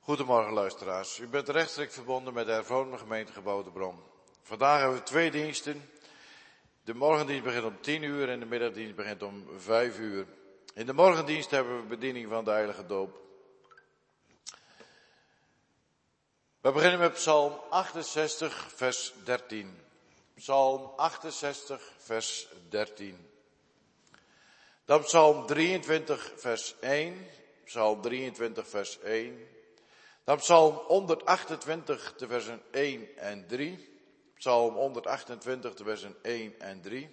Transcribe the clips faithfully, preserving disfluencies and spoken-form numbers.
Goedemorgen luisteraars. U bent rechtstreeks verbonden met de hervormde gemeentegebouw De Bron. Vandaag hebben we twee diensten. De morgendienst begint om tien uur en de middagdienst begint om vijf uur. In de morgendienst hebben we bediening van de heilige doop. We beginnen met Psalm achtenzestig vers dertien. Psalm achtenzestig vers dertien. Dan Psalm drieëntwintig vers één. Psalm drieëntwintig vers één. Dan Psalm honderdachtentwintig, de versen één en drie. Psalm honderdachtentwintig, de versen één en drie.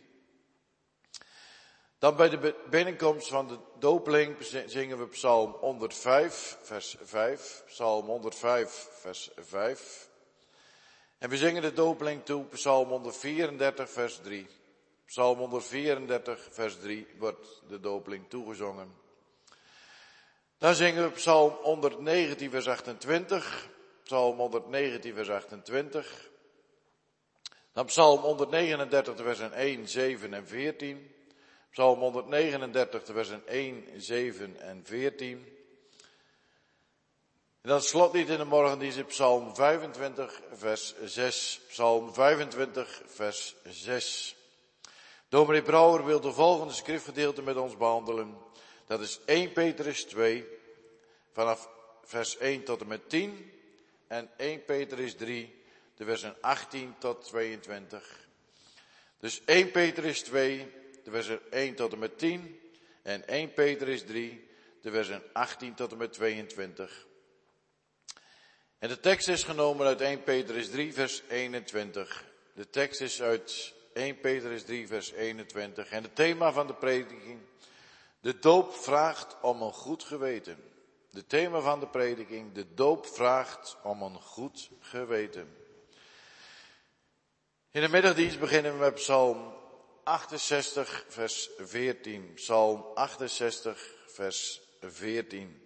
Dan bij de binnenkomst van de doopeling zingen we Psalm honderdvijf, vers vijf. Psalm honderdvijf, vers vijf. En we zingen de doopeling toe, Psalm honderdvierendertig, vers drie. Psalm honderdvierendertig, vers drie wordt de doopeling toegezongen. Dan zingen we Psalm honderdnegentien, vers achtentwintig. Psalm honderdnegentien, vers achtentwintig. Dan Psalm honderdnegenendertig, de versen één, zeven en veertien. Psalm honderdnegenendertig, de versen één, zeven en veertien. En dan het slotlied in de morgendienst is Psalm vijfentwintig, vers zes. Psalm vijfentwintig, vers zes. Dominee Brouwer wil de volgende schriftgedeelte met ons behandelen. Dat is eerste Petrus twee, vanaf vers één tot en met tien. En eerste Petrus drie, de versen achttien tot tweeëntwintig. Dus eerste Petrus twee, de versen één tot en met tien. En eerste Petrus drie, de versen achttien tot en met tweeëntwintig. En de tekst is genomen uit eerste Petrus drie, vers eenentwintig. De tekst is uit eerste Petrus drie, vers eenentwintig. En het thema van de prediking: de doop vraagt om een goed geweten. De thema van de prediking: de doop vraagt om een goed geweten. In de middagdienst beginnen we met Psalm achtenzestig, vers veertien. Psalm achtenzestig, vers veertien.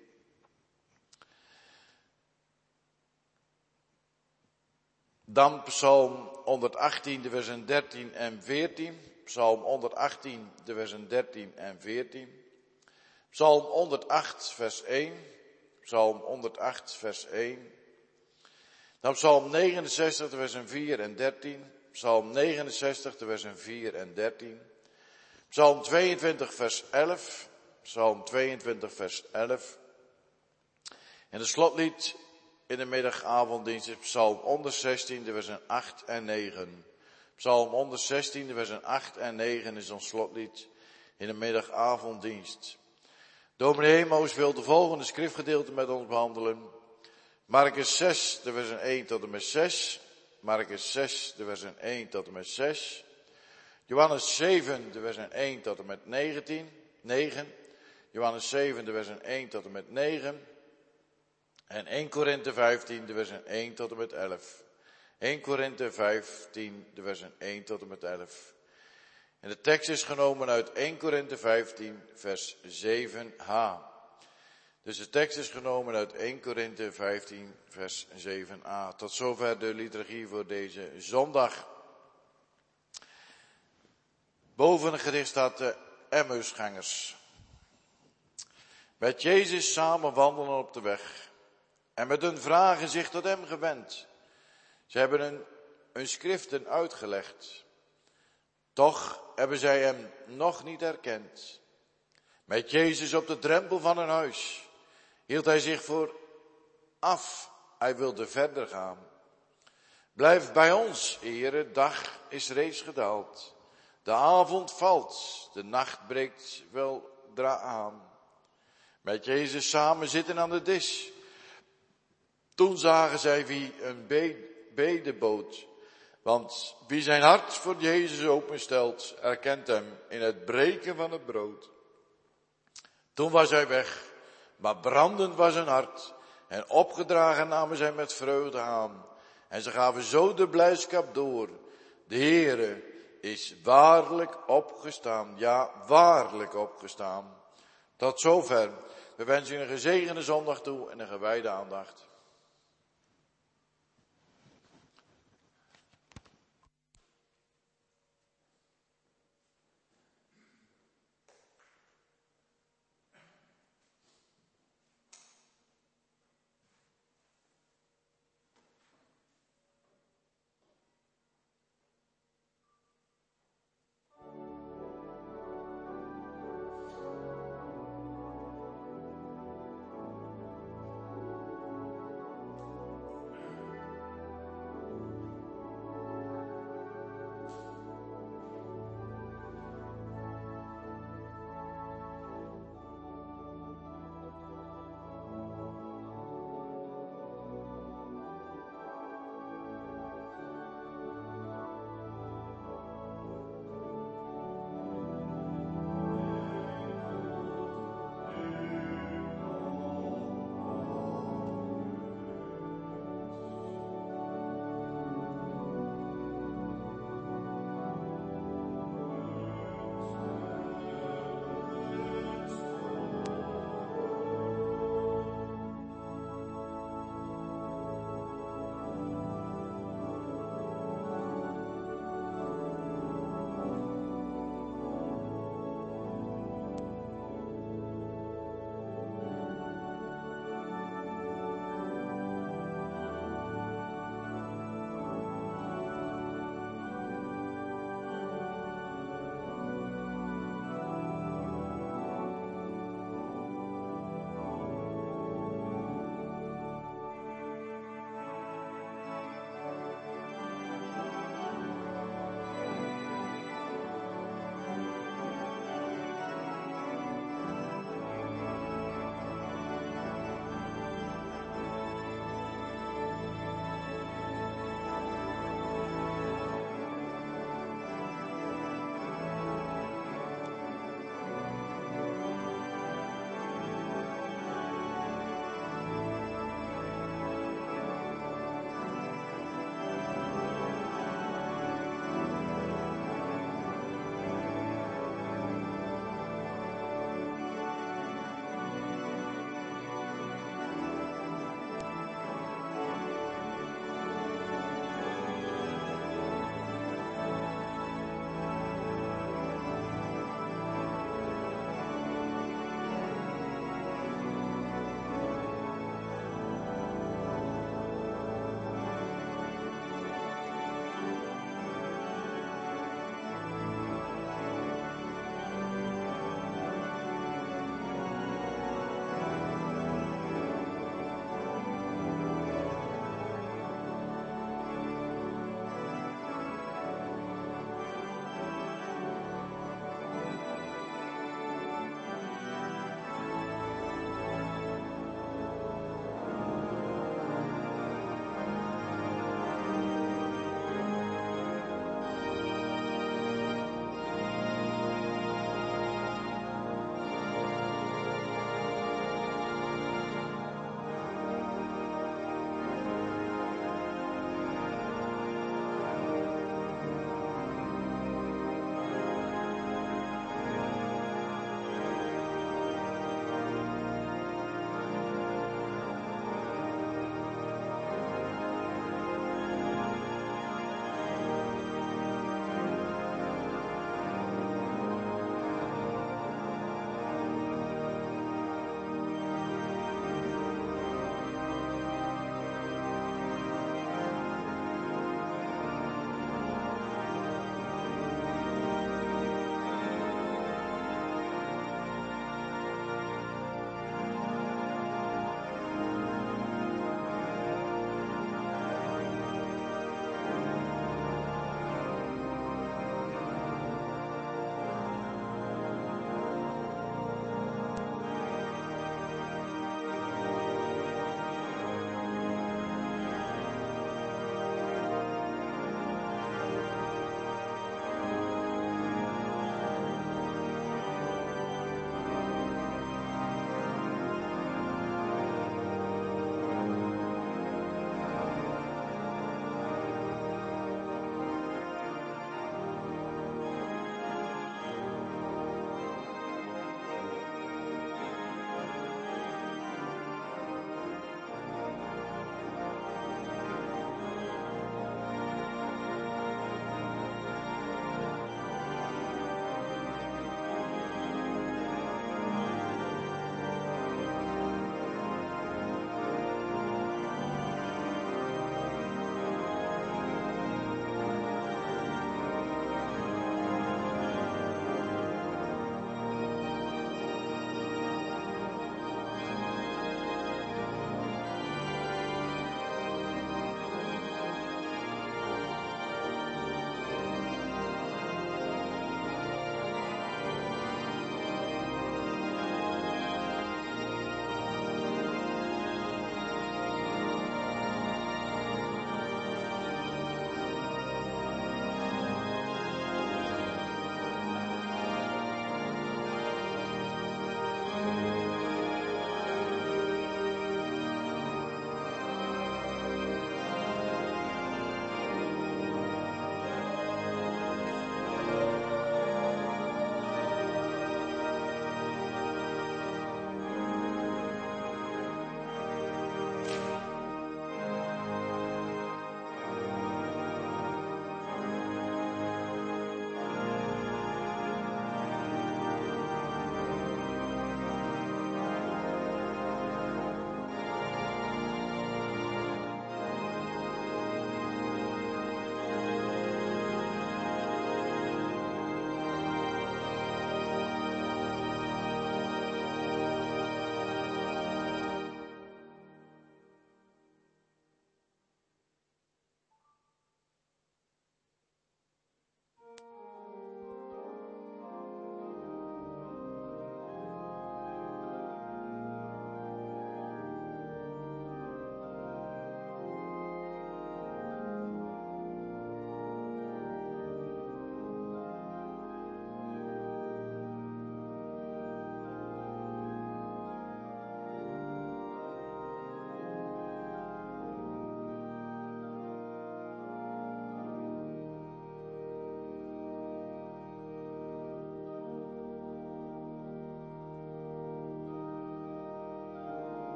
Dan Psalm honderdachttien, de versen dertien en veertien. Psalm honderdachttien, de versen dertien en veertien. Psalm honderdacht, vers één. Psalm honderdacht, vers één. Dan Psalm negenenzestig, de versen vier en dertien. Psalm negenenzestig, de versen vier en dertien. Psalm tweeëntwintig, vers elf. Psalm tweeëntwintig, vers elf. En de slotlied in de middagavonddienst is Psalm honderdzestien, de versen acht en negen. Psalm honderdzestien, de versen acht en negen is ons slotlied in de middagavonddienst. Dominee Hemoos wil de volgende schriftgedeelte met ons behandelen. Markus zes, de versen één tot en met zes. Markus zes, de versen één tot en met zes. Johannes zeven, de versen één tot en met negentien, negen. Johannes zeven, de versen één tot en met negen. En eerste Korinthe vijftien, de versen één tot en met elf. eerste Korinthe vijftien, de versen één tot en met elf. En de tekst is genomen uit eerste Korinthe vijftien, vers zeven a. Dus de tekst is genomen uit eerste Korinthe vijftien, vers zeven a. Tot zover de liturgie voor deze zondag. Boven het gedicht staat de Emmausgangers. Met Jezus samen wandelen op de weg. En met hun vragen zich tot hem gewend. Ze hebben hun, hun schriften uitgelegd. Toch hebben zij hem nog niet herkend. Met Jezus op de drempel van een huis hield hij zich voor af. Hij wilde verder gaan. Blijf bij ons, Heere, dag is reeds gedaald. De avond valt, de nacht breekt weldra aan. Met Jezus samen zitten aan de dis. Toen zagen zij wie een bede bood. Want wie zijn hart voor Jezus openstelt, erkent hem in het breken van het brood. Toen was hij weg, maar brandend was hun hart. En opgedragen namen zij met vreugde aan. En ze gaven zo de blijdschap door. De Heere is waarlijk opgestaan. Ja, waarlijk opgestaan. Tot zover. We wensen u een gezegende zondag toe en een gewijde aandacht.